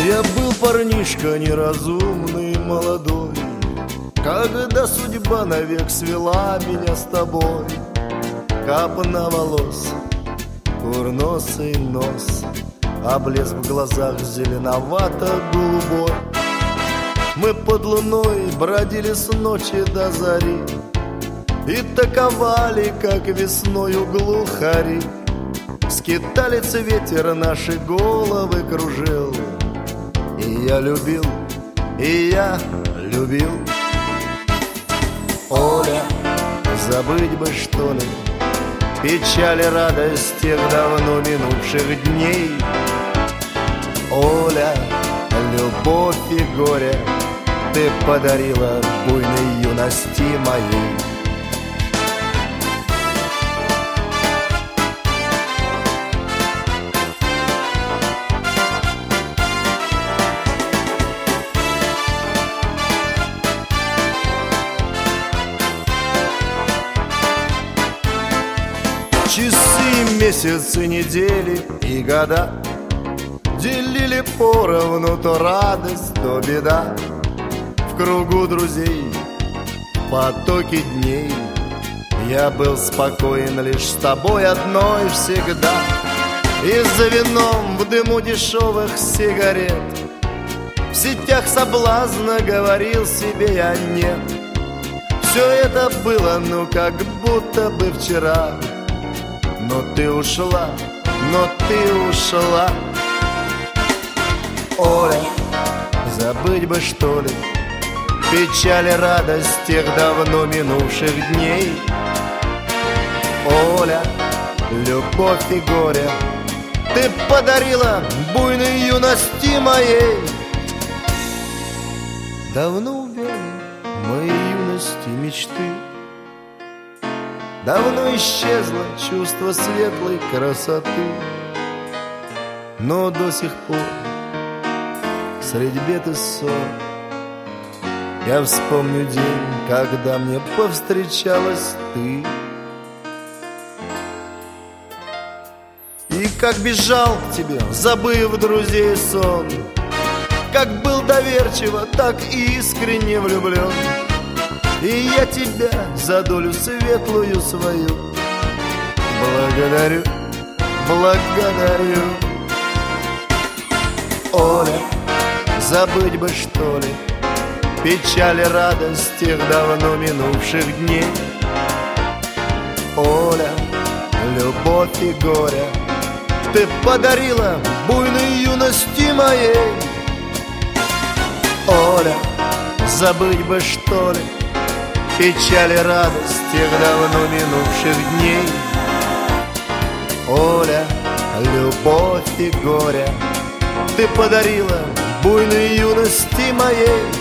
Я был парнишка неразумный, молодой, когда судьба навек свела меня с тобой. Капна волос, курносый нос, а блеск в глазах зеленовато-голубой. Мы под луной бродили с ночи до зари и таковали, как весною глухари. Скиталец ветер наши головы кружил, и я любил, и я любил. Оля, забыть бы, что ли, печаль и радость тех давно минувших дней. Оля, любовь и горе ты подарила буйной юности моей. Часы, месяцы, недели и года делили поровну то радость, то беда. В кругу друзей, в потоке дней я был спокоен лишь с тобой одной всегда. И за вином в дыму дешевых сигарет в сетях соблазна говорил себе я нет. Все это было, ну как будто бы вчера. Но ты ушла, но ты ушла. Оля, забыть бы, что ли, печаль и радость тех давно минувших дней. Оля, любовь и горе ты подарила буйной юности моей. Давно увяли мои юности мечты, давно исчезло чувство светлой красоты. Но до сих пор средь бед и ссор я вспомню день, когда мне повстречалась ты. И как бежал к тебе, забыв друзей сон, как был доверчиво, так и искренне влюблен. И я тебя за долю светлую свою благодарю, благодарю. Оля, забыть бы, что ли, печаль и радость тех давно минувших дней. Оля, любовь и горе ты подарила буйной юности моей. Оля, забыть бы, что ли, печаль и радость тех давно минувших дней. Оля, любовь и горе ты подарила буйной юности моей.